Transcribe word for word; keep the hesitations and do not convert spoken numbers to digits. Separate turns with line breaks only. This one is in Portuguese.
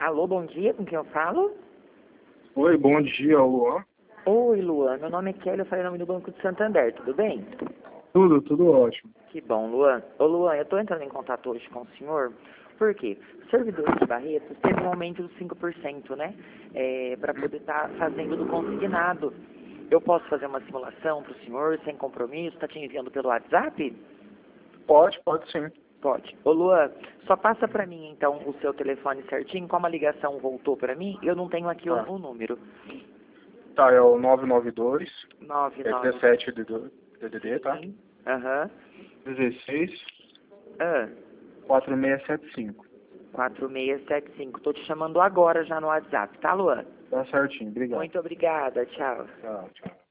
Alô, bom dia, com quem eu falo?
Oi, bom dia, Luan.
Oi, Luan, meu nome é Kelly, eu falei o nome do Banco de Santander, tudo bem?
Tudo, tudo ótimo.
Que bom, Luan. Ô, Luan, eu estou entrando em contato hoje com o senhor, porque o servidor de Barretos teve um aumento de cinco por cento, né? É, para poder estar fazendo do consignado. Eu posso fazer uma simulação para o senhor, sem compromisso, está te enviando pelo WhatsApp?
Pode, pode sim.
Pode. Ô, Luan, só passa para mim, então, o seu telefone certinho, como a ligação voltou para mim, eu não tenho aqui o,
Ah,
o número.
tá, é o nove nove dois,
nove
é
nove
dezessete D D D, tá?
Sim. Aham.
dezesseis,
Ah,
quatro seis sete cinco.
quatro seis sete cinco. Tô te chamando agora já no WhatsApp, tá, Luan?
Tá certinho, obrigado.
Muito obrigada. Tchau.
Tchau, tchau.